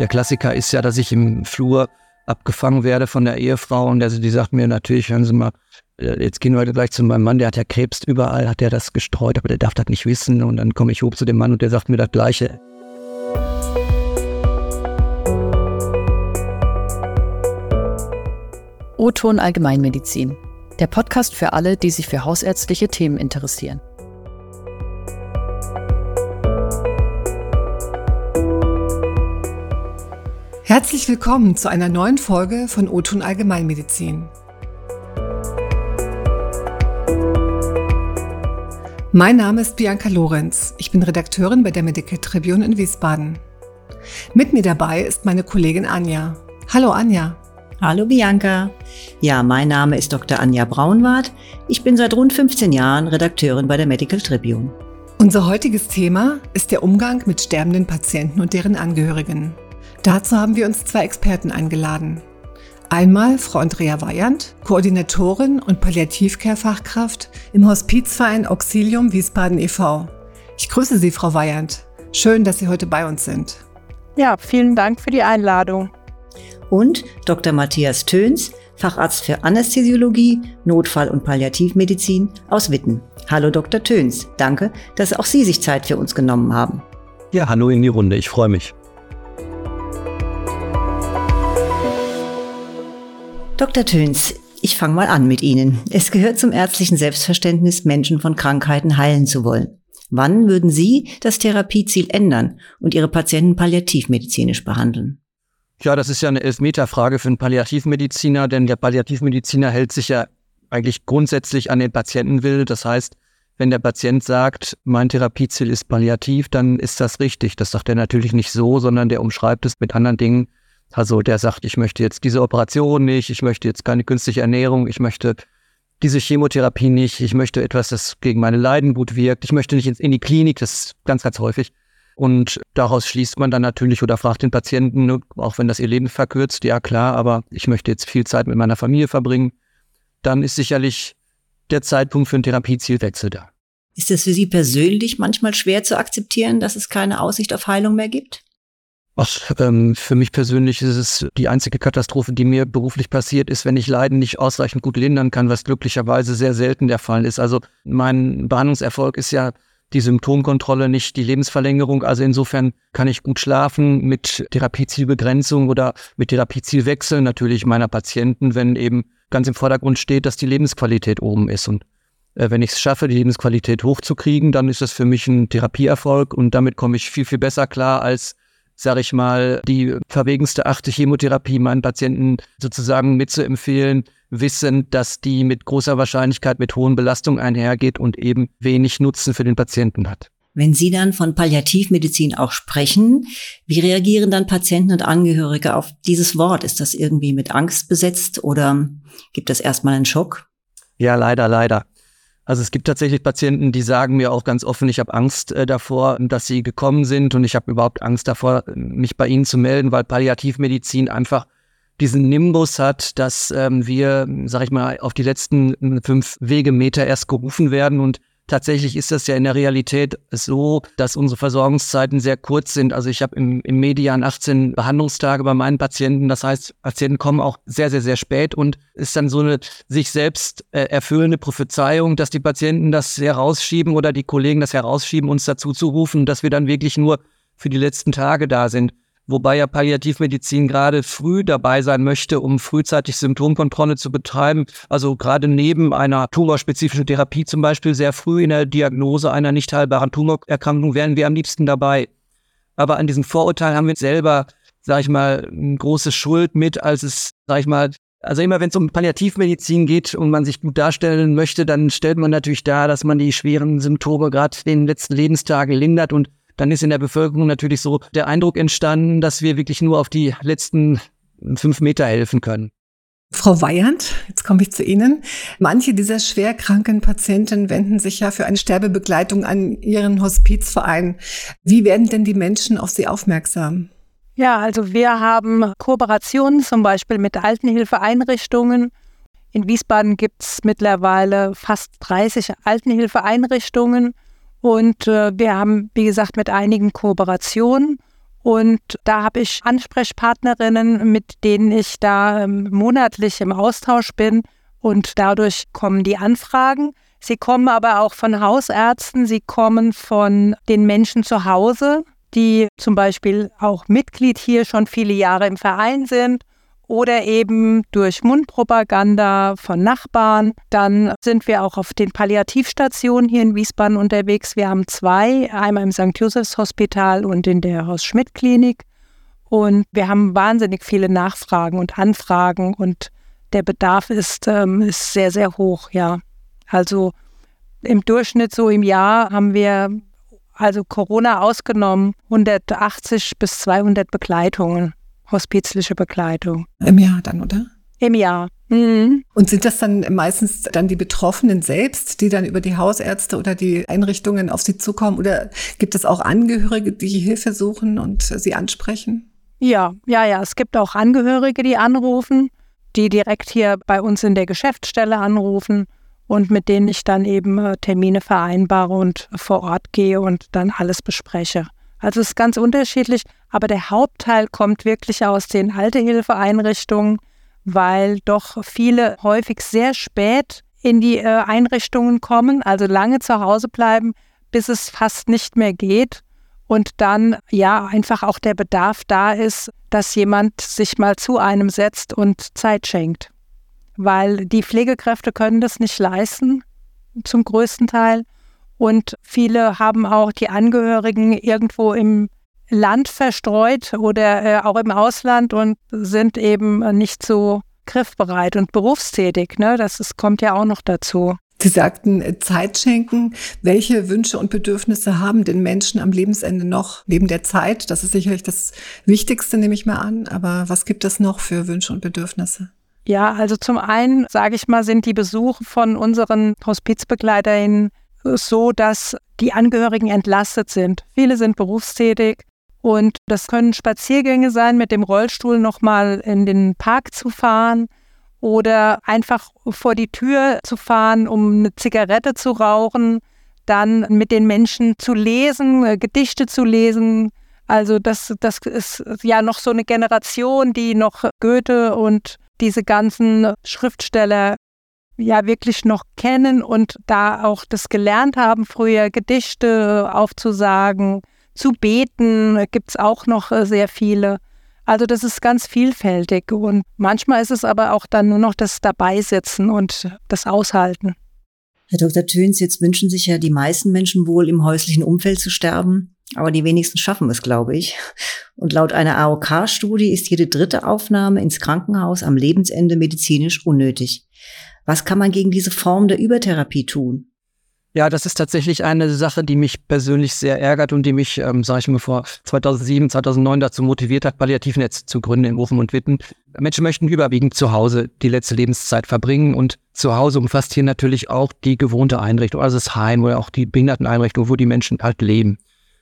Der Klassiker ist ja, dass ich im Flur abgefangen werde von der Ehefrau und die sagt mir natürlich, hören Sie mal, jetzt gehen wir gleich zu meinem Mann, der hat ja Krebs überall, hat der das gestreut, aber der darf das nicht wissen. Und dann komme ich hoch zu dem Mann und der sagt mir das Gleiche. O-Ton Allgemeinmedizin, der Podcast für alle, die sich für hausärztliche Themen interessieren. Herzlich willkommen zu einer neuen Folge von O-Ton Allgemeinmedizin. Mein Name ist Bianca Lorenz. Ich bin Redakteurin bei der Medical Tribune in Wiesbaden. Mit mir dabei ist meine Kollegin Anja. Hallo Anja. Hallo Bianca. Ja, mein Name ist Dr. Anja Braunwart. Ich bin seit rund 15 Jahren Redakteurin bei der Medical Tribune. Unser heutiges Thema ist der Umgang mit sterbenden Patienten und deren Angehörigen. Dazu haben wir uns 2 Experten eingeladen. Einmal Frau Andrea Weyand, Koordinatorin und Palliativcare-Fachkraft im Hospizverein Auxilium Wiesbaden e.V. Ich grüße Sie, Frau Weyand. Schön, dass Sie heute bei uns sind. Ja, vielen Dank für die Einladung. Und Dr. Matthias Töns, Facharzt für Anästhesiologie, Notfall- und Palliativmedizin aus Witten. Hallo Dr. Töns, danke, dass auch Sie sich Zeit für uns genommen haben. Ja, hallo in die Runde, ich freue mich. Dr. Töns, ich fange mal an mit Ihnen. Es gehört zum ärztlichen Selbstverständnis, Menschen von Krankheiten heilen zu wollen. Wann würden Sie das Therapieziel ändern und Ihre Patienten palliativmedizinisch behandeln? Ja, das ist ja eine Elfmeter-Frage für einen Palliativmediziner, denn der Palliativmediziner hält sich ja eigentlich grundsätzlich an den Patientenwillen. Das heißt, wenn der Patient sagt, mein Therapieziel ist palliativ, dann ist das richtig. Das sagt er natürlich nicht so, sondern der umschreibt es mit anderen Dingen. Also der sagt, ich möchte jetzt diese Operation nicht, ich möchte jetzt keine künstliche Ernährung, ich möchte diese Chemotherapie nicht, ich möchte etwas, das gegen meine Leiden gut wirkt, ich möchte nicht in die Klinik, das ist ganz, ganz häufig. Und daraus schließt man dann natürlich oder fragt den Patienten, auch wenn das ihr Leben verkürzt, ja klar, aber ich möchte jetzt viel Zeit mit meiner Familie verbringen, dann ist sicherlich der Zeitpunkt für einen Therapiezielwechsel da. Ist es für Sie persönlich manchmal schwer zu akzeptieren, dass es keine Aussicht auf Heilung mehr gibt? Für mich persönlich ist es die einzige Katastrophe, die mir beruflich passiert ist, wenn ich Leiden nicht ausreichend gut lindern kann, was glücklicherweise sehr selten der Fall ist. Also mein Behandlungserfolg ist ja die Symptomkontrolle, nicht die Lebensverlängerung. Also insofern kann ich gut schlafen mit Therapiezielbegrenzung oder mit Therapiezielwechsel natürlich meiner Patienten, wenn eben ganz im Vordergrund steht, dass die Lebensqualität oben ist. Und wenn ich es schaffe, die Lebensqualität hochzukriegen, dann ist das für mich ein Therapieerfolg und damit komme ich viel, viel besser klar als, sage ich mal, die verwegenste 8. Chemotherapie meinen Patienten sozusagen mitzuempfehlen, wissend, dass die mit großer Wahrscheinlichkeit mit hohen Belastungen einhergeht und eben wenig Nutzen für den Patienten hat. Wenn Sie dann von Palliativmedizin auch sprechen, wie reagieren dann Patienten und Angehörige auf dieses Wort? Ist das irgendwie mit Angst besetzt oder gibt es erstmal einen Schock? Ja, leider. Also es gibt tatsächlich Patienten, die sagen mir auch ganz offen, ich habe Angst davor, dass sie gekommen sind und ich habe überhaupt Angst davor, mich bei ihnen zu melden, weil Palliativmedizin einfach diesen Nimbus hat, dass wir, sag ich mal, auf die letzten 5 Wegemeter erst gerufen werden und tatsächlich ist das ja in der Realität so, dass unsere Versorgungszeiten sehr kurz sind. Also ich habe im Median 18 Behandlungstage bei meinen Patienten. Das heißt, Patienten kommen auch sehr, sehr, sehr spät und ist dann so eine sich selbst erfüllende Prophezeiung, dass die Patienten das herausschieben oder die Kollegen das herausschieben, uns dazu zu rufen, dass wir dann wirklich nur für die letzten Tage da sind. Wobei ja Palliativmedizin gerade früh dabei sein möchte, um frühzeitig Symptomkontrolle zu betreiben. Also gerade neben einer tumorspezifischen Therapie zum Beispiel sehr früh in der Diagnose einer nicht heilbaren Tumorerkrankung wären wir am liebsten dabei. Aber an diesem Vorurteil haben wir selber, sag ich mal, eine große Schuld mit, als es, sag ich mal, also immer wenn es um Palliativmedizin geht und man sich gut darstellen möchte, dann stellt man natürlich dar, dass man die schweren Symptome gerade in den letzten Lebenstagen lindert und dann ist in der Bevölkerung natürlich so der Eindruck entstanden, dass wir wirklich nur auf die letzten 5 Meter helfen können. Frau Weyand, jetzt komme ich zu Ihnen. Manche dieser schwerkranken Patienten wenden sich ja für eine Sterbebegleitung an Ihren Hospizverein. Wie werden denn die Menschen auf Sie aufmerksam? Ja, also wir haben Kooperationen zum Beispiel mit Altenhilfeeinrichtungen. In Wiesbaden gibt es mittlerweile fast 30 Altenhilfeeinrichtungen. Und wir haben, wie gesagt, mit einigen Kooperationen Und da habe ich Ansprechpartnerinnen, mit denen ich da monatlich im Austausch bin. Und dadurch kommen die Anfragen. Sie kommen aber auch von Hausärzten, sie kommen von den Menschen zu Hause, die zum Beispiel auch Mitglied hier schon viele Jahre im Verein sind oder eben durch Mundpropaganda von Nachbarn. Dann sind wir auch auf den Palliativstationen hier in Wiesbaden unterwegs. Wir haben 2, einmal im St. Josephs Hospital und in der Horst-Schmidt-Klinik. Und wir haben wahnsinnig viele Nachfragen und Anfragen und der Bedarf ist sehr, sehr hoch, ja. Also im Durchschnitt so im Jahr haben wir, also Corona ausgenommen, 180 bis 200 Begleitungen, hospizliche Begleitung. Im Jahr dann, oder? Im Jahr. Mhm. Und sind das dann meistens dann die Betroffenen selbst, die dann über die Hausärzte oder die Einrichtungen auf sie zukommen? Oder gibt es auch Angehörige, die Hilfe suchen und sie ansprechen? Ja. Es gibt auch Angehörige, die anrufen, die direkt hier bei uns in der Geschäftsstelle anrufen und mit denen ich dann eben Termine vereinbare und vor Ort gehe und dann alles bespreche. Also es ist ganz unterschiedlich, aber der Hauptteil kommt wirklich aus den Altehilfeeinrichtungen, weil doch viele häufig sehr spät in die Einrichtungen kommen, also lange zu Hause bleiben, bis es fast nicht mehr geht. Und dann ja einfach auch der Bedarf da ist, dass jemand sich mal zu einem setzt und Zeit schenkt. Weil die Pflegekräfte können das nicht leisten, zum größten Teil. Und viele haben auch die Angehörigen irgendwo im Land verstreut oder auch im Ausland und sind eben nicht so griffbereit und berufstätig. Ne? Kommt ja auch noch dazu. Sie sagten, Zeit schenken. Welche Wünsche und Bedürfnisse haben denn Menschen am Lebensende noch neben der Zeit? Das ist sicherlich das Wichtigste, nehme ich mal an. Aber was gibt es noch für Wünsche und Bedürfnisse? Ja, also zum einen, sage ich mal, sind die Besuche von unseren HospizbegleiterInnen so, dass die Angehörigen entlastet sind. Viele sind berufstätig und das können Spaziergänge sein, mit dem Rollstuhl nochmal in den Park zu fahren oder einfach vor die Tür zu fahren, um eine Zigarette zu rauchen, dann mit den Menschen zu lesen, Gedichte zu lesen. Also das ist ja noch so eine Generation, die noch Goethe und diese ganzen Schriftsteller ja wirklich noch kennen und da auch das gelernt haben, früher Gedichte aufzusagen, zu beten, gibt es auch noch sehr viele. Also das ist ganz vielfältig und manchmal ist es aber auch dann nur noch das Dabeisitzen und das Aushalten. Herr Dr. Töns, jetzt wünschen sich ja die meisten Menschen wohl, im häuslichen Umfeld zu sterben, aber die wenigsten schaffen es, glaube ich. Und laut einer AOK-Studie ist jede 3. Aufnahme ins Krankenhaus am Lebensende medizinisch unnötig. Was kann man gegen diese Form der Übertherapie tun? Ja, das ist tatsächlich eine Sache, die mich persönlich sehr ärgert und die mich, sage ich mal, vor 2007, 2009 dazu motiviert hat, Palliativnetz zu gründen in Bochum und Witten. Menschen möchten überwiegend zu Hause die letzte Lebenszeit verbringen und zu Hause umfasst hier natürlich auch die gewohnte Einrichtung, also das Heim oder auch die Behinderteneinrichtung, wo die Menschen halt leben.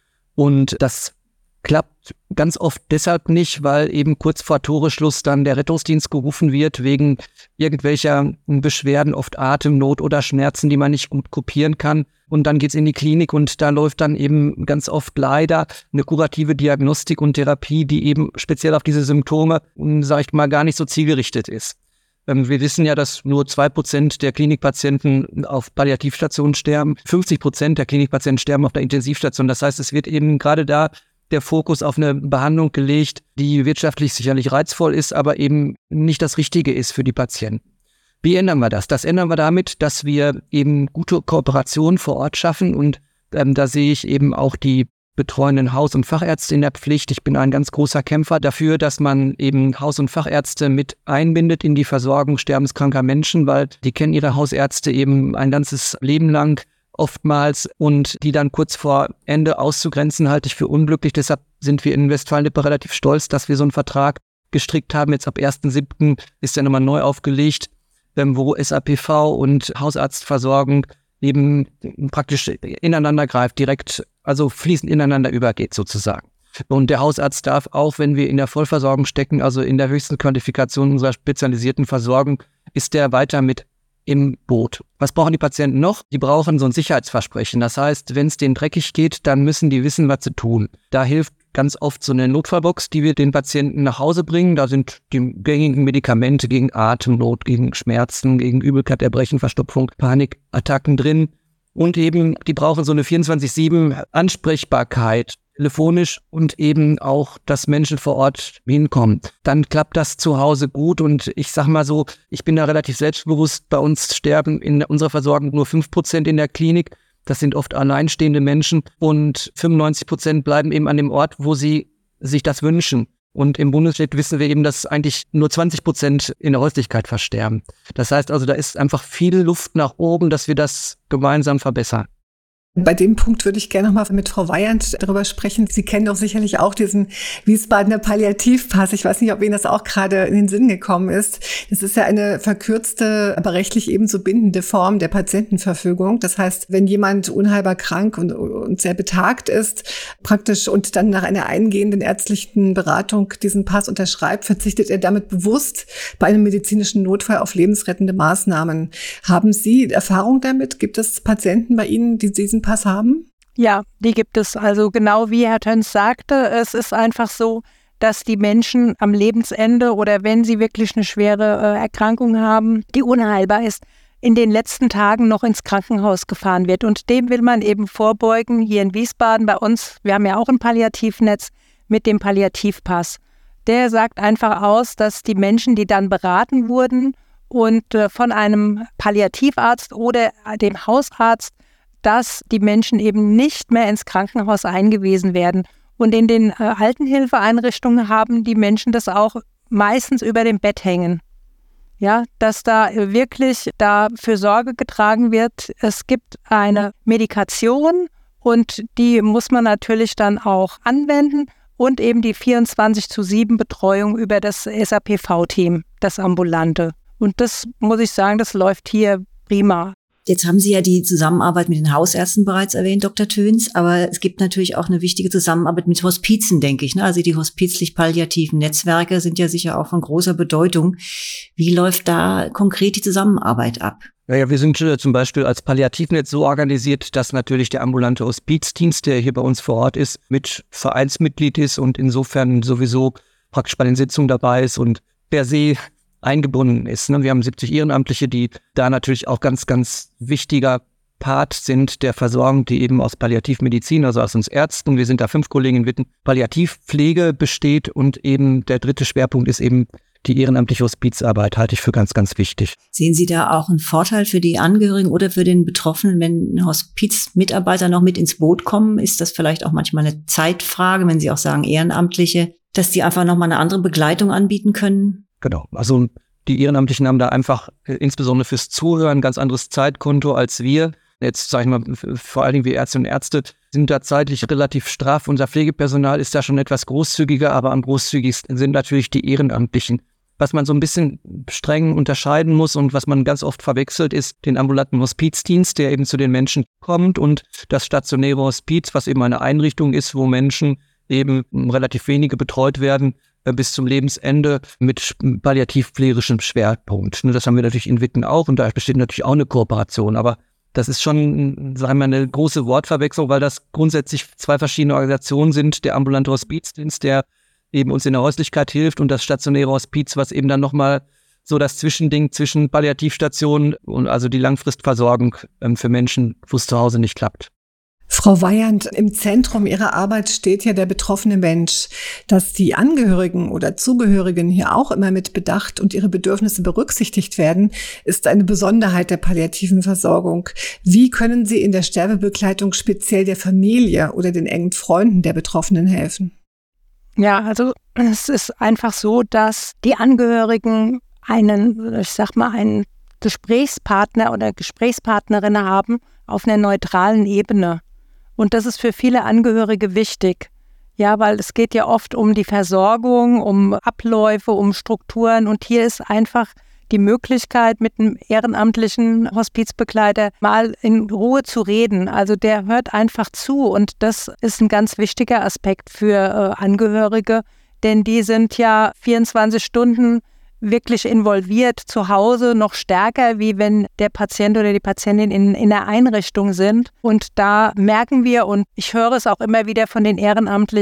Und das klappt ganz oft deshalb nicht, weil eben kurz vor Toreschluss dann der Rettungsdienst gerufen wird wegen irgendwelcher Beschwerden, oft Atemnot oder Schmerzen, die man nicht gut kopieren kann. Und dann geht's in die Klinik und da läuft dann eben ganz oft leider eine kurative Diagnostik und Therapie, die eben speziell auf diese Symptome, sage ich mal, gar nicht so zielgerichtet ist. Wir wissen ja, dass nur 2% der Klinikpatienten auf Palliativstationen sterben. 50% der Klinikpatienten sterben auf der Intensivstation. Das heißt, es wird eben gerade da der Fokus auf eine Behandlung gelegt, die wirtschaftlich sicherlich reizvoll ist, aber eben nicht das Richtige ist für die Patienten. Wie ändern wir das? Das ändern wir damit, dass wir eben gute Kooperationen vor Ort schaffen und da sehe ich eben auch die betreuenden Haus- und Fachärzte in der Pflicht. Ich bin ein ganz großer Kämpfer dafür, dass man eben Haus- und Fachärzte mit einbindet in die Versorgung sterbenskranker Menschen, weil die kennen ihre Hausärzte eben ein ganzes Leben lang oftmals und die dann kurz vor Ende auszugrenzen, halte ich für unglücklich. Deshalb sind wir in Westfalen-Lippe relativ stolz, dass wir so einen Vertrag gestrickt haben. Jetzt ab 1.7. ist der nochmal neu aufgelegt, wo SAPV und Hausarztversorgung eben praktisch ineinander greift, direkt, also fließend ineinander übergeht sozusagen. Und der Hausarzt darf auch, wenn wir in der Vollversorgung stecken, also in der höchsten Qualifikation unserer spezialisierten Versorgung, ist der weiter mit im Boot. Was brauchen die Patienten noch? Die brauchen so ein Sicherheitsversprechen. Das heißt, wenn es denen dreckig geht, dann müssen die wissen, was sie tun. Da hilft ganz oft so eine Notfallbox, die wir den Patienten nach Hause bringen. Da sind die gängigen Medikamente gegen Atemnot, gegen Schmerzen, gegen Übelkeit, Erbrechen, Verstopfung, Panikattacken drin. Und eben, die brauchen so eine 24/7 Ansprechbarkeit, telefonisch und eben auch, dass Menschen vor Ort hinkommen. Dann klappt das zu Hause gut und ich sag mal so, ich bin da relativ selbstbewusst. Bei uns sterben in unserer Versorgung nur 5% in der Klinik. Das sind oft alleinstehende Menschen und 95% bleiben eben an dem Ort, wo sie sich das wünschen. Und im Bundesstaat wissen wir eben, dass eigentlich nur 20% in der Häuslichkeit versterben. Das heißt also, da ist einfach viel Luft nach oben, dass wir das gemeinsam verbessern. Bei dem Punkt würde ich gerne noch mal mit Frau Weyand darüber sprechen. Sie kennen doch sicherlich auch diesen Wiesbadener Palliativpass. Ich weiß nicht, ob Ihnen das auch gerade in den Sinn gekommen ist. Das ist ja eine verkürzte, aber rechtlich ebenso bindende Form der Patientenverfügung. Das heißt, wenn jemand unheilbar krank und sehr betagt ist, praktisch und dann nach einer eingehenden ärztlichen Beratung diesen Pass unterschreibt, verzichtet er damit bewusst bei einem medizinischen Notfall auf lebensrettende Maßnahmen. Haben Sie Erfahrung damit? Gibt es Patienten bei Ihnen, die diesen Pass haben? Ja, die gibt es. Also genau wie Herr Töns sagte, es ist einfach so, dass die Menschen am Lebensende oder wenn sie wirklich eine schwere Erkrankung haben, die unheilbar ist, in den letzten Tagen noch ins Krankenhaus gefahren wird. Und dem will man eben vorbeugen. Hier in Wiesbaden bei uns, wir haben ja auch ein Palliativnetz mit dem Palliativpass. Der sagt einfach aus, dass die Menschen, die dann beraten wurden und von einem Palliativarzt oder dem Hausarzt, dass die Menschen eben nicht mehr ins Krankenhaus eingewiesen werden. Und in den Altenhilfeeinrichtungen haben die Menschen das auch meistens über dem Bett hängen. Ja, dass da wirklich dafür Sorge getragen wird. Es gibt eine Medikation und die muss man natürlich dann auch anwenden und eben die 24/7 Betreuung über das SAPV-Team, das Ambulante. Und das muss ich sagen, das läuft hier prima. Jetzt haben Sie ja die Zusammenarbeit mit den Hausärzten bereits erwähnt, Dr. Töns, aber es gibt natürlich auch eine wichtige Zusammenarbeit mit Hospizen, denke ich. Also die hospizlich-palliativen Netzwerke sind ja sicher auch von großer Bedeutung. Wie läuft da konkret die Zusammenarbeit ab? Ja, wir sind zum Beispiel als Palliativnetz so organisiert, dass natürlich der ambulante Hospizdienst, der hier bei uns vor Ort ist, mit Vereinsmitglied ist und insofern sowieso praktisch bei den Sitzungen dabei ist und per se eingebunden ist. Wir haben 70 Ehrenamtliche, die da natürlich auch ganz, ganz wichtiger Part sind der Versorgung, die eben aus Palliativmedizin, also aus uns Ärzten, wir sind da 5 Kollegen in Witten, Palliativpflege besteht und eben der dritte Schwerpunkt ist eben die ehrenamtliche Hospizarbeit, halte ich für ganz, ganz wichtig. Sehen Sie da auch einen Vorteil für die Angehörigen oder für den Betroffenen, wenn Hospizmitarbeiter noch mit ins Boot kommen? Ist das vielleicht auch manchmal eine Zeitfrage, wenn Sie auch sagen Ehrenamtliche, dass die einfach nochmal eine andere Begleitung anbieten können? Genau, also die Ehrenamtlichen haben da einfach insbesondere fürs Zuhören ein ganz anderes Zeitkonto als wir. Jetzt sage ich mal, vor allen Dingen wir Ärzte und Ärzte sind da zeitlich relativ straff. Unser Pflegepersonal ist da schon etwas großzügiger, aber am großzügigsten sind natürlich die Ehrenamtlichen. Was man so ein bisschen streng unterscheiden muss und was man ganz oft verwechselt, ist den ambulanten Hospizdienst, der eben zu den Menschen kommt und das stationäre Hospiz, was eben eine Einrichtung ist, wo Menschen eben relativ wenige betreut werden, bis zum Lebensende mit palliativpflegerischem Schwerpunkt. Das haben wir natürlich in Witten auch und da besteht natürlich auch eine Kooperation, aber das ist schon, sagen wir, eine große Wortverwechslung, weil das grundsätzlich 2 verschiedene Organisationen sind. Der ambulante Hospizdienst, der eben uns in der Häuslichkeit hilft und das stationäre Hospiz, was eben dann nochmal so das Zwischending zwischen Palliativstationen und also die Langfristversorgung für Menschen, wo es zu Hause nicht klappt. Frau Weyand, im Zentrum Ihrer Arbeit steht ja der betroffene Mensch. Dass die Angehörigen oder Zugehörigen hier auch immer mit Bedacht und ihre Bedürfnisse berücksichtigt werden, ist eine Besonderheit der palliativen Versorgung. Wie können Sie in der Sterbebegleitung speziell der Familie oder den engen Freunden der Betroffenen helfen? Ja, also es ist einfach so, dass die Angehörigen einen Gesprächspartner oder Gesprächspartnerin haben auf einer neutralen Ebene. Und das ist für viele Angehörige wichtig, ja, weil es geht ja oft um die Versorgung, um Abläufe, um Strukturen und hier ist einfach die Möglichkeit, mit einem ehrenamtlichen Hospizbegleiter mal in Ruhe zu reden. Also der hört einfach zu und das ist ein ganz wichtiger Aspekt für Angehörige, denn die sind ja 24 Stunden wirklich involviert zu Hause, noch stärker, wie wenn der Patient oder die Patientin in der Einrichtung sind. Und da merken wir, und ich höre es auch immer wieder von den Ehrenamtlichen,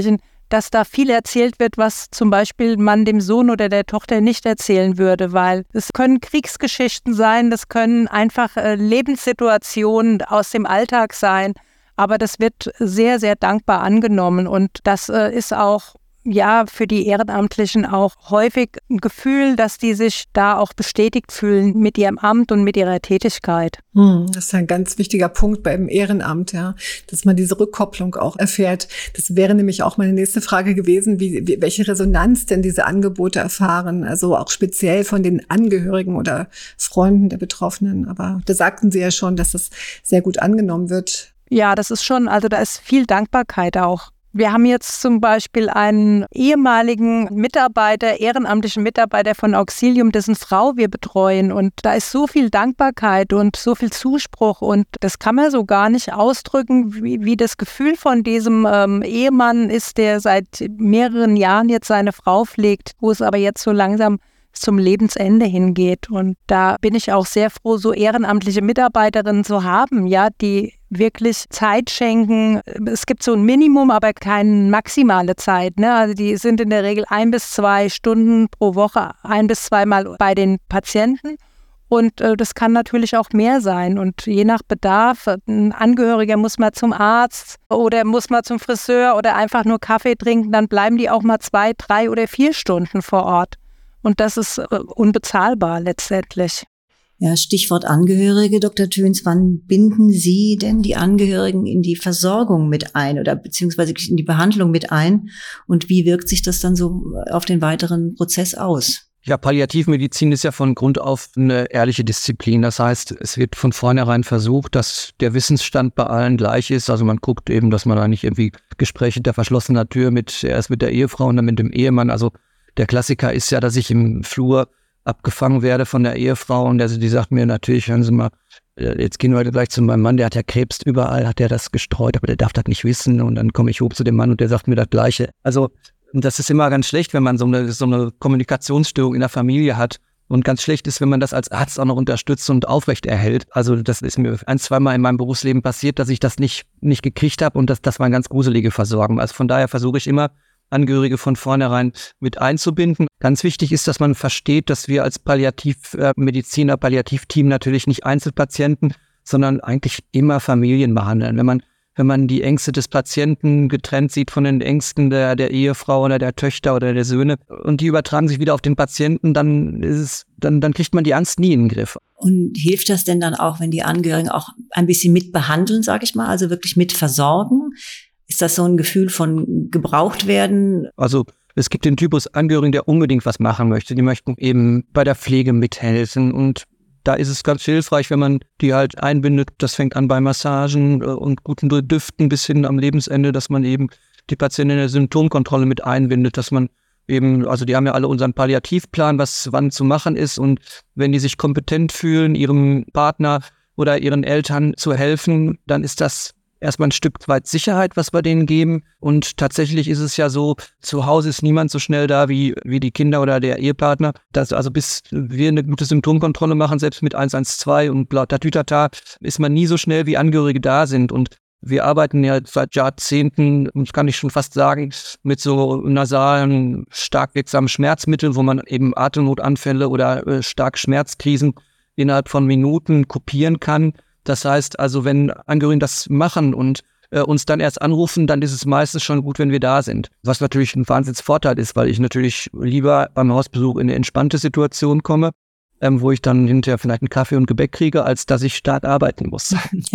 dass da viel erzählt wird, was zum Beispiel man dem Sohn oder der Tochter nicht erzählen würde, weil es können Kriegsgeschichten sein, das können einfach Lebenssituationen aus dem Alltag sein, aber das wird sehr, sehr dankbar angenommen und das ist auch für die Ehrenamtlichen auch häufig ein Gefühl, dass die sich da auch bestätigt fühlen mit ihrem Amt und mit ihrer Tätigkeit. Das ist ein ganz wichtiger Punkt beim Ehrenamt, ja, dass man diese Rückkopplung auch erfährt. Das wäre nämlich auch meine nächste Frage gewesen, welche Resonanz denn diese Angebote erfahren, also auch speziell von den Angehörigen oder Freunden der Betroffenen. Aber da sagten Sie ja schon, dass das sehr gut angenommen wird. Ja, das ist schon, also da ist viel Dankbarkeit auch. Wir haben jetzt zum Beispiel einen ehemaligen Mitarbeiter, ehrenamtlichen Mitarbeiter von Auxilium, dessen Frau wir betreuen. Und da ist so viel Dankbarkeit und so viel Zuspruch. Und das kann man so gar nicht ausdrücken, wie das Gefühl von diesem Ehemann ist, der seit mehreren Jahren jetzt seine Frau pflegt, wo es aber jetzt so langsam zum Lebensende hingeht. Und da bin ich auch sehr froh, so ehrenamtliche Mitarbeiterinnen zu haben, ja, die wirklich Zeit schenken. Es gibt so ein Minimum, aber keine maximale Zeit, ne? Also die sind in der Regel 1 bis 2 Stunden pro Woche, 1 bis 2 Mal bei den Patienten. Und das kann natürlich auch mehr sein. Und je nach Bedarf, ein Angehöriger muss mal zum Arzt oder muss mal zum Friseur oder einfach nur Kaffee trinken, dann bleiben die auch mal 2, 3 oder 4 Stunden vor Ort. Und das ist unbezahlbar letztendlich. Ja, Stichwort Angehörige, Dr. Töns, wann binden Sie denn die Angehörigen in die Versorgung mit ein oder beziehungsweise in die Behandlung mit ein? Und wie wirkt sich das dann so auf den weiteren Prozess aus? Ja, Palliativmedizin ist ja von Grund auf eine ehrliche Disziplin. Das heißt, es wird von vornherein versucht, dass der Wissensstand bei allen gleich ist. Also man guckt eben, dass man da nicht irgendwie Gespräche hinter verschlossener Tür erst mit der Ehefrau und dann mit dem Ehemann. Also der Klassiker ist ja, dass ich im Flur abgefangen werde von der Ehefrau und die sagt mir natürlich, hören Sie mal, jetzt gehen wir gleich zu meinem Mann, der hat ja Krebs überall, hat der das gestreut, aber der darf das nicht wissen und dann komme ich hoch zu dem Mann und der sagt mir das Gleiche. Also das ist immer ganz schlecht, wenn man so eine Kommunikationsstörung in der Familie hat und ganz schlecht ist, wenn man das als Arzt auch noch unterstützt und aufrecht erhält. Also das ist mir 1-2 Mal in meinem Berufsleben passiert, dass ich das nicht gekriegt habe und das war eine ganz gruselige Versorgung. Also von daher versuche ich immer, Angehörige von vornherein mit einzubinden. Ganz wichtig ist, dass man versteht, dass wir als Palliativmediziner, Palliativteam natürlich nicht Einzelpatienten, sondern eigentlich immer Familien behandeln. Wenn man die Ängste des Patienten getrennt sieht von den Ängsten der Ehefrau oder der Töchter oder der Söhne und die übertragen sich wieder auf den Patienten, dann kriegt man die Angst nie in den Griff. Und hilft das denn dann auch, wenn die Angehörigen auch ein bisschen mit behandeln, sage ich mal, also wirklich mit versorgen? Ist das so ein Gefühl von gebraucht werden? Also es gibt den Typus Angehörigen, der unbedingt was machen möchte. Die möchten eben bei der Pflege mithelfen und da ist es ganz hilfreich, wenn man die halt einbindet. Das fängt an bei Massagen und guten Düften bis hin am Lebensende, dass man eben die Patienten in der Symptomkontrolle mit einbindet, dass man eben, also die haben ja alle unseren Palliativplan, was wann zu machen ist und wenn die sich kompetent fühlen, ihrem Partner oder ihren Eltern zu helfen, dann ist das erstmal ein Stück weit Sicherheit, was wir denen geben. Und tatsächlich ist es ja so, zu Hause ist niemand so schnell da wie die Kinder oder der Ehepartner. Also bis wir eine gute Symptomkontrolle machen, selbst mit 112 und Tatütata, ist man nie so schnell, wie Angehörige da sind. Und wir arbeiten ja seit Jahrzehnten, das kann ich schon fast sagen, mit so nasalen, stark wirksamen Schmerzmitteln, wo man eben Atemnotanfälle oder stark Schmerzkrisen innerhalb von Minuten kopieren kann. Das heißt also, wenn Angehörige das machen und uns dann erst anrufen, dann ist es meistens schon gut, wenn wir da sind. Was natürlich ein Wahnsinnsvorteil ist, weil ich natürlich lieber beim Hausbesuch in eine entspannte Situation komme, wo ich dann hinterher vielleicht einen Kaffee und Gebäck kriege, als dass ich stark arbeiten muss.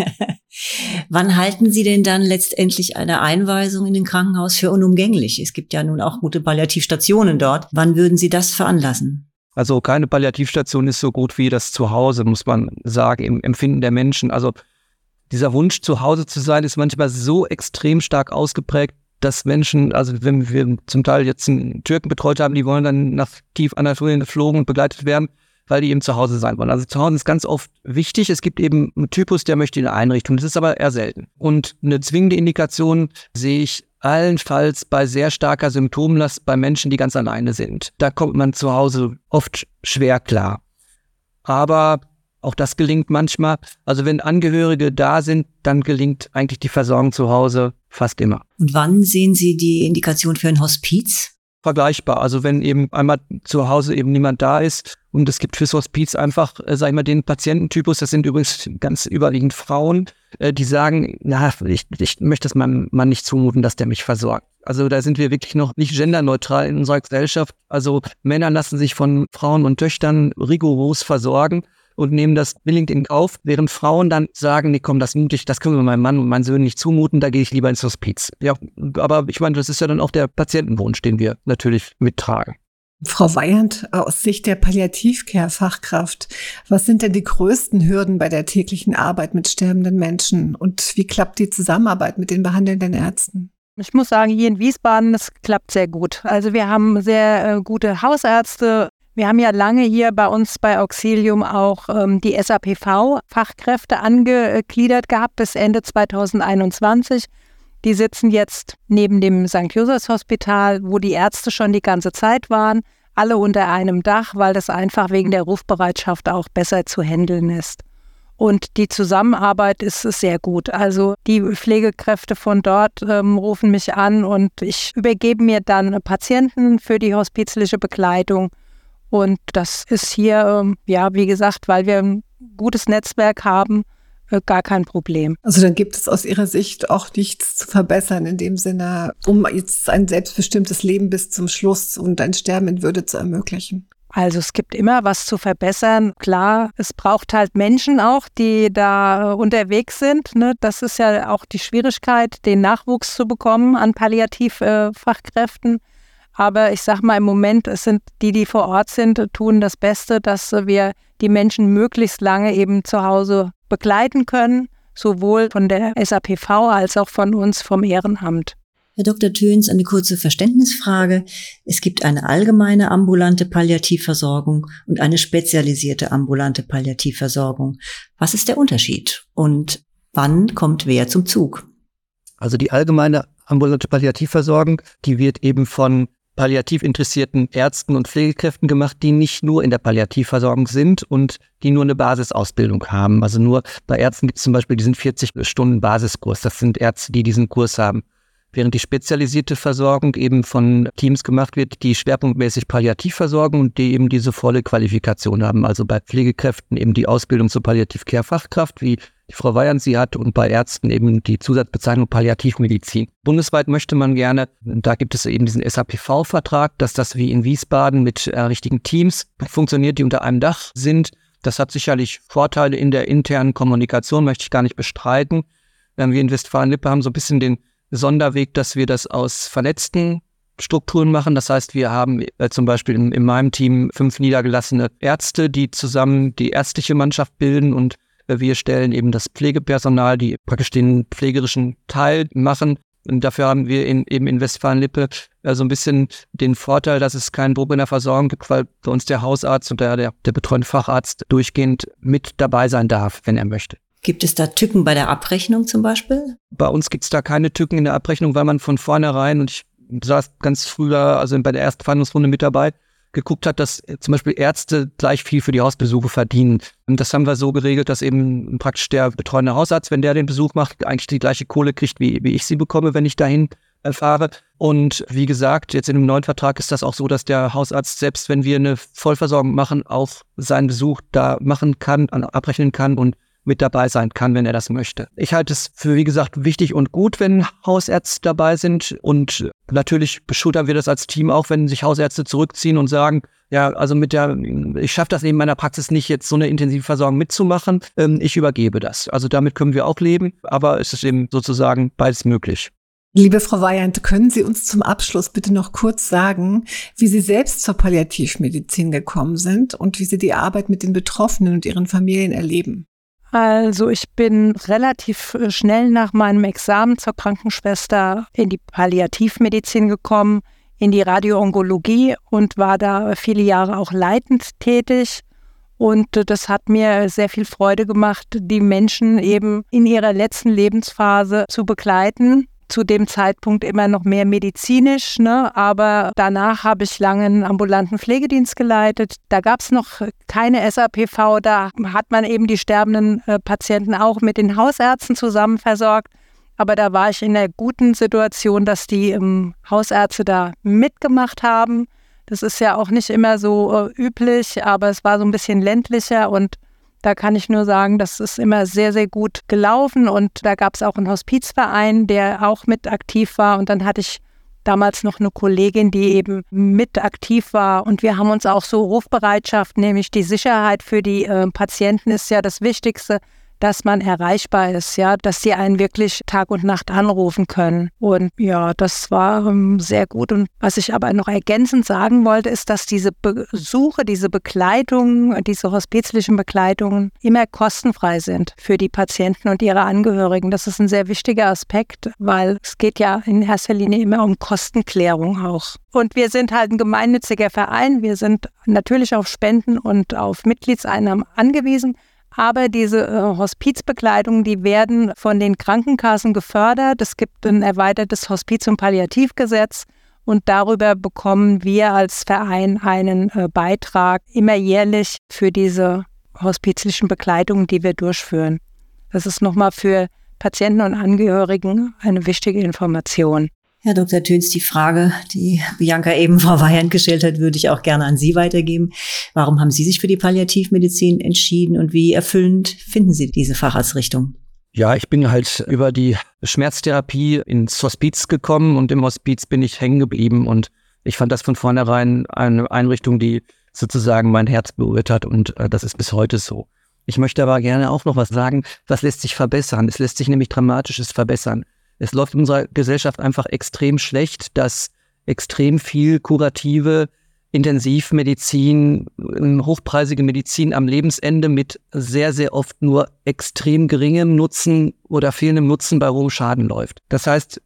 Wann halten Sie denn dann letztendlich eine Einweisung in den Krankenhaus für unumgänglich? Es gibt ja nun auch gute Palliativstationen dort. Wann würden Sie das veranlassen? Also keine Palliativstation ist so gut wie das Zuhause, muss man sagen, im Empfinden der Menschen. Also dieser Wunsch, zu Hause zu sein, ist manchmal so extrem stark ausgeprägt, dass Menschen, also wenn wir zum Teil jetzt einen Türken betreut haben, die wollen dann nach Tiefanatolien geflogen und begleitet werden, weil die eben zu Hause sein wollen. Also zu Hause ist ganz oft wichtig. Es gibt eben einen Typus, der möchte in eine Einrichtung. Das ist aber eher selten. Und eine zwingende Indikation sehe ich allenfalls bei sehr starker Symptomlast bei Menschen, die ganz alleine sind. Da kommt man zu Hause oft schwer klar. Aber Auch das gelingt manchmal. Also wenn Angehörige da sind, dann gelingt eigentlich die Versorgung zu Hause fast immer. Und wann sehen Sie die Indikation für ein Hospiz? Vergleichbar. Also wenn eben einmal zu Hause eben niemand da ist und es gibt fürs Hospiz einfach, sag ich mal, den Patiententypus, das sind übrigens ganz überwiegend Frauen, die sagen, ich möchte es meinem Mann nicht zumuten, dass der mich versorgt. Also da sind wir wirklich noch nicht genderneutral in unserer Gesellschaft. Also Männer lassen sich von Frauen und Töchtern rigoros versorgen und nehmen das billigend in Kauf, während Frauen dann sagen, nee, komm, das können wir meinem Mann und meinen Söhnen nicht zumuten, da gehe ich lieber ins Hospiz. Ja, aber ich meine, das ist ja dann auch der Patientenwunsch, den wir natürlich mittragen. Frau Weyand, aus Sicht der Palliativcare-Fachkraft, was sind denn die größten Hürden bei der täglichen Arbeit mit sterbenden Menschen und wie klappt die Zusammenarbeit mit den behandelnden Ärzten? Ich muss sagen, hier in Wiesbaden, das klappt sehr gut. Also wir haben sehr gute Hausärzte. Wir haben ja lange hier bei uns bei Auxilium auch die SAPV-Fachkräfte angegliedert gehabt bis Ende 2021. Die sitzen jetzt neben dem St. Josephs Hospital, wo die Ärzte schon die ganze Zeit waren, alle unter einem Dach, weil das einfach wegen der Rufbereitschaft auch besser zu handeln ist. Und die Zusammenarbeit ist sehr gut. Also die Pflegekräfte von dort rufen mich an und ich übergebe mir dann Patienten für die hospizliche Begleitung. Und das ist hier, wie gesagt, weil wir ein gutes Netzwerk haben, gar kein Problem. Also dann gibt es aus Ihrer Sicht auch nichts zu verbessern in dem Sinne, um jetzt ein selbstbestimmtes Leben bis zum Schluss und ein Sterben in Würde zu ermöglichen? Also es gibt immer was zu verbessern. Klar, es braucht halt Menschen auch, die da unterwegs sind. Ne? Das ist ja auch die Schwierigkeit, den Nachwuchs zu bekommen an Palliativfachkräften. Aber ich sag mal, im Moment sind die vor Ort sind, tun das Beste, dass wir die Menschen möglichst lange eben zu Hause begleiten können, sowohl von der SAPV als auch von uns vom Ehrenamt. Herr Dr. Töns, eine kurze Verständnisfrage. Es gibt eine allgemeine ambulante Palliativversorgung und eine spezialisierte ambulante Palliativversorgung. Was ist der Unterschied und wann kommt wer zum Zug? Also die allgemeine ambulante Palliativversorgung, die wird eben von palliativ interessierten Ärzten und Pflegekräften gemacht, die nicht nur in der Palliativversorgung sind und die nur eine Basisausbildung haben. Also nur bei Ärzten gibt es zum Beispiel diesen 40-Stunden-Basiskurs. Das sind Ärzte, die diesen Kurs haben. Während die spezialisierte Versorgung eben von Teams gemacht wird, die schwerpunktmäßig palliativ versorgen und die eben diese volle Qualifikation haben. Also bei Pflegekräften eben die Ausbildung zur Palliativ-Care-Fachkraft, wie die Frau Weyand sie hat, und bei Ärzten eben die Zusatzbezeichnung Palliativmedizin. Bundesweit möchte man gerne, da gibt es eben diesen SAPV-Vertrag, dass das wie in Wiesbaden mit richtigen Teams funktioniert, die unter einem Dach sind. Das hat sicherlich Vorteile in der internen Kommunikation, möchte ich gar nicht bestreiten. Wir in Westfalen-Lippe haben so ein bisschen den Sonderweg, dass wir das aus vernetzten Strukturen machen. Das heißt, wir haben zum Beispiel in meinem Team 5 niedergelassene Ärzte, die zusammen die ärztliche Mannschaft bilden, und wir stellen eben das Pflegepersonal, die praktisch den pflegerischen Teil machen. Und dafür haben wir eben in Westfalen-Lippe so ein bisschen den Vorteil, dass es keinen Druck in der Versorgung gibt, weil bei uns der Hausarzt und der betreuende Facharzt durchgehend mit dabei sein darf, wenn er möchte. Gibt es da Tücken bei der Abrechnung zum Beispiel? Bei uns gibt es da keine Tücken in der Abrechnung, weil man von vornherein, und ich saß ganz früher, also bei der ersten Verhandlungsrunde mit dabei, geguckt hat, dass zum Beispiel Ärzte gleich viel für die Hausbesuche verdienen. Und das haben wir so geregelt, dass eben praktisch der betreuende Hausarzt, wenn der den Besuch macht, eigentlich die gleiche Kohle kriegt, wie ich sie bekomme, wenn ich dahin fahre. Und wie gesagt, jetzt in dem neuen Vertrag ist das auch so, dass der Hausarzt, selbst wenn wir eine Vollversorgung machen, auch seinen Besuch da machen kann, abrechnen kann und mit dabei sein kann, wenn er das möchte. Ich halte es für, wie gesagt, wichtig und gut, wenn Hausärzte dabei sind, und natürlich beschultern wir das als Team auch, wenn sich Hausärzte zurückziehen und sagen, ja, also ich schaffe das in meiner Praxis nicht, jetzt so eine intensive Versorgung mitzumachen, ich übergebe das. Also damit können wir auch leben, aber es ist eben sozusagen beides möglich. Liebe Frau Weyand, können Sie uns zum Abschluss bitte noch kurz sagen, wie Sie selbst zur Palliativmedizin gekommen sind und wie Sie die Arbeit mit den Betroffenen und ihren Familien erleben? Also ich bin relativ schnell nach meinem Examen zur Krankenschwester in die Palliativmedizin gekommen, in die Radioonkologie, und war da viele Jahre auch leitend tätig. Und das hat mir sehr viel Freude gemacht, die Menschen eben in ihrer letzten Lebensphase zu begleiten. zu dem Zeitpunkt immer noch mehr medizinisch, ne? Aber danach habe ich lange einen ambulanten Pflegedienst geleitet. Da gab es noch keine SAPV, da hat man eben die sterbenden Patienten auch mit den Hausärzten zusammen versorgt. Aber da war ich in der guten Situation, dass die Hausärzte da mitgemacht haben. Das ist ja auch nicht immer so üblich, aber es war so ein bisschen ländlicher und da kann ich nur sagen, das ist immer sehr, sehr gut gelaufen und da gab es auch einen Hospizverein, der auch mit aktiv war und dann hatte ich damals noch eine Kollegin, die eben mit aktiv war und wir haben uns auch so Rufbereitschaft, nämlich die Sicherheit für die Patienten ist ja das Wichtigste, dass man erreichbar ist, ja, dass sie einen wirklich Tag und Nacht anrufen können. Und ja, das war sehr gut. Und was ich aber noch ergänzend sagen wollte, ist, dass diese Besuche, diese Begleitungen, diese hospizlichen Begleitungen immer kostenfrei sind für die Patienten und ihre Angehörigen. Das ist ein sehr wichtiger Aspekt, weil es geht ja in erster Linie immer um Kostenklärung auch. Und wir sind halt ein gemeinnütziger Verein. Wir sind natürlich auf Spenden und auf Mitgliedseinnahmen angewiesen. Aber diese Hospizbegleitungen, die werden von den Krankenkassen gefördert. Es gibt ein erweitertes Hospiz- und Palliativgesetz und darüber bekommen wir als Verein einen Beitrag immer jährlich für diese hospizlichen Begleitungen, die wir durchführen. Das ist nochmal für Patienten und Angehörigen eine wichtige Information. Herr Dr. Töns, die Frage, die Bianca eben Frau Weyand gestellt hat, würde ich auch gerne an Sie weitergeben. Warum haben Sie sich für die Palliativmedizin entschieden und wie erfüllend finden Sie diese Facharztrichtung? Ja, ich bin halt über die Schmerztherapie ins Hospiz gekommen und im Hospiz bin ich hängen geblieben und ich fand das von vornherein eine Einrichtung, die sozusagen mein Herz berührt hat und das ist bis heute so. Ich möchte aber gerne auch noch was sagen, was lässt sich verbessern. Es lässt sich nämlich Dramatisches verbessern. Es läuft in unserer Gesellschaft einfach extrem schlecht, dass extrem viel kurative Intensivmedizin, hochpreisige Medizin am Lebensende mit sehr, sehr oft nur extrem geringem Nutzen oder fehlendem Nutzen bei hohem Schaden läuft. Das heißt,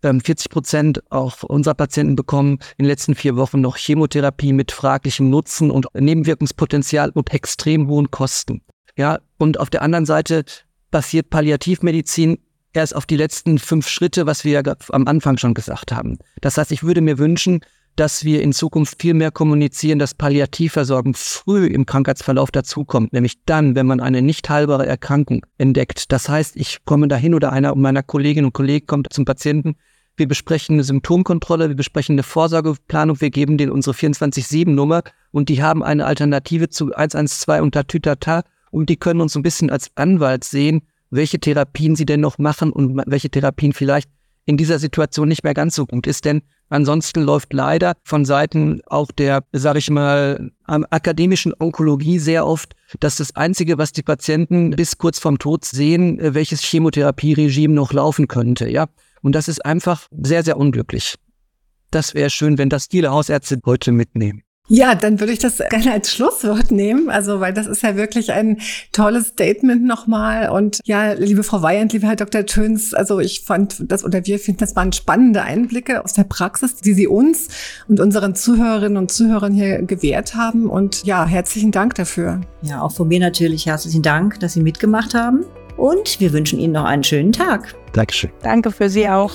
40% auch unserer Patienten bekommen in den letzten 4 Wochen noch Chemotherapie mit fraglichem Nutzen und Nebenwirkungspotenzial und extrem hohen Kosten. Ja, und auf der anderen Seite basiert Palliativmedizin erst auf die letzten 5 Schritte, was wir ja am Anfang schon gesagt haben. Das heißt, ich würde mir wünschen, dass wir in Zukunft viel mehr kommunizieren, dass Palliativversorgung früh im Krankheitsverlauf dazukommt, nämlich dann, wenn man eine nicht heilbare Erkrankung entdeckt. Das heißt, ich komme dahin oder einer meiner Kolleginnen und Kollegen kommt zum Patienten, wir besprechen eine Symptomkontrolle, wir besprechen eine Vorsorgeplanung, wir geben denen unsere 24/7-Nummer und die haben eine Alternative zu 112 und Tatütata und die können uns so ein bisschen als Anwalt sehen, welche Therapien sie denn noch machen und welche Therapien vielleicht in dieser Situation nicht mehr ganz so gut ist. Denn ansonsten läuft leider von Seiten auch der, sage ich mal, akademischen Onkologie sehr oft, dass das Einzige, was die Patienten bis kurz vorm Tod sehen, welches Chemotherapieregime noch laufen könnte. Ja, und das ist einfach sehr, sehr unglücklich. Das wäre schön, wenn das viele Hausärzte heute mitnehmen. Ja, dann würde ich das gerne als Schlusswort nehmen, also weil das ist ja wirklich ein tolles Statement nochmal und ja, liebe Frau Weyand, lieber Herr Dr. Töns, also ich fand das oder wir finden, das waren spannende Einblicke aus der Praxis, die Sie uns und unseren Zuhörerinnen und Zuhörern hier gewährt haben und ja, herzlichen Dank dafür. Ja, auch von mir natürlich herzlichen Dank, dass Sie mitgemacht haben und wir wünschen Ihnen noch einen schönen Tag. Dankeschön. Danke für Sie auch.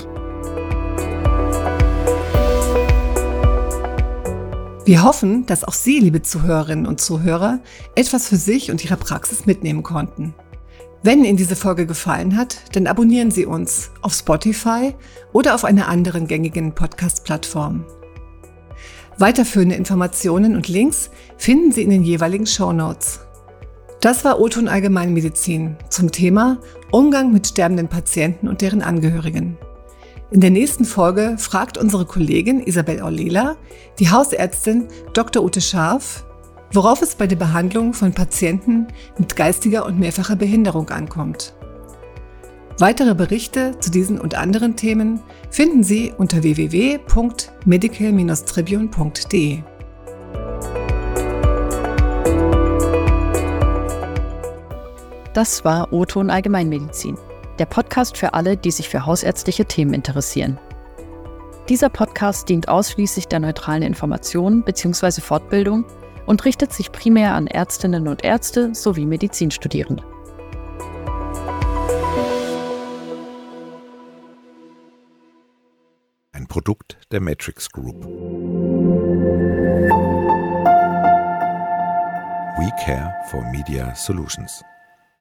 Wir hoffen, dass auch Sie, liebe Zuhörerinnen und Zuhörer, etwas für sich und Ihre Praxis mitnehmen konnten. Wenn Ihnen diese Folge gefallen hat, dann abonnieren Sie uns auf Spotify oder auf einer anderen gängigen Podcast-Plattform. Weiterführende Informationen und Links finden Sie in den jeweiligen Shownotes. Das war O-Ton Allgemeinmedizin zum Thema Umgang mit sterbenden Patienten und deren Angehörigen. In der nächsten Folge fragt unsere Kollegin Isabel Orlela die Hausärztin Dr. Ute Scharf, worauf es bei der Behandlung von Patienten mit geistiger und mehrfacher Behinderung ankommt. Weitere Berichte zu diesen und anderen Themen finden Sie unter www.medical-tribune.de. Das war O-Ton Allgemeinmedizin. Der Podcast für alle, die sich für hausärztliche Themen interessieren. Dieser Podcast dient ausschließlich der neutralen Information bzw. Fortbildung und richtet sich primär an Ärztinnen und Ärzte sowie Medizinstudierende. Produkt der Matrix Group. We care for Media Solutions.